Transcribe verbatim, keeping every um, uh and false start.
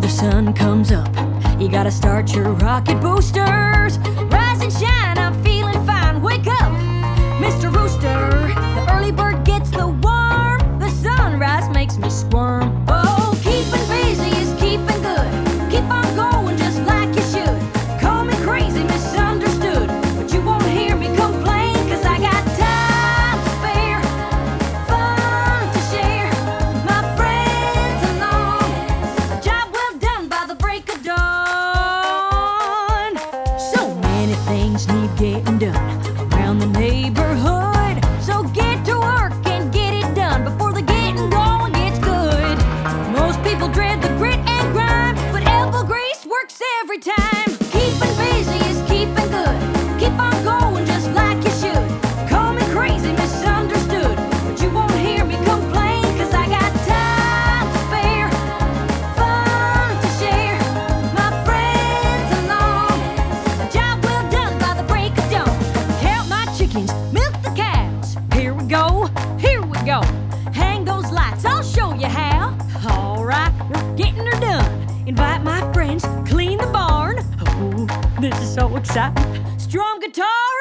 the sun comes up, you gotta start your rocket boosters. Rise and shine, I'm feeling fine. Wake up, Mister Rooster. The early bird gets the worm. The sunrise makes me squirm. Oh, keeping busy is keeping good. Keep on going just like you should. Call me crazy, misunderstood, but you won't hear me complain, 'cause I got time to spare, fun to share, my friends along. A job well done by the break of dawn. So many things need getting done around the neighborhood, so get to work and get it done before the getting going gets good. Most people dread the grit and grind, but elbow grease works every time. Keeping busy is keeping good. Keep on going just like you should. Call me crazy, misunderstood, but you won't hear me complain, 'cause I got time to spare, fun to share, my friends along. A job well done by the break of dawn. Count my chickens, milk the cows. Here we go, here we go. Hang those lights, I'll show you how. All right, we're getting her done. Invite my friends, clean the barn. Oh, this is so exciting. Strum guitar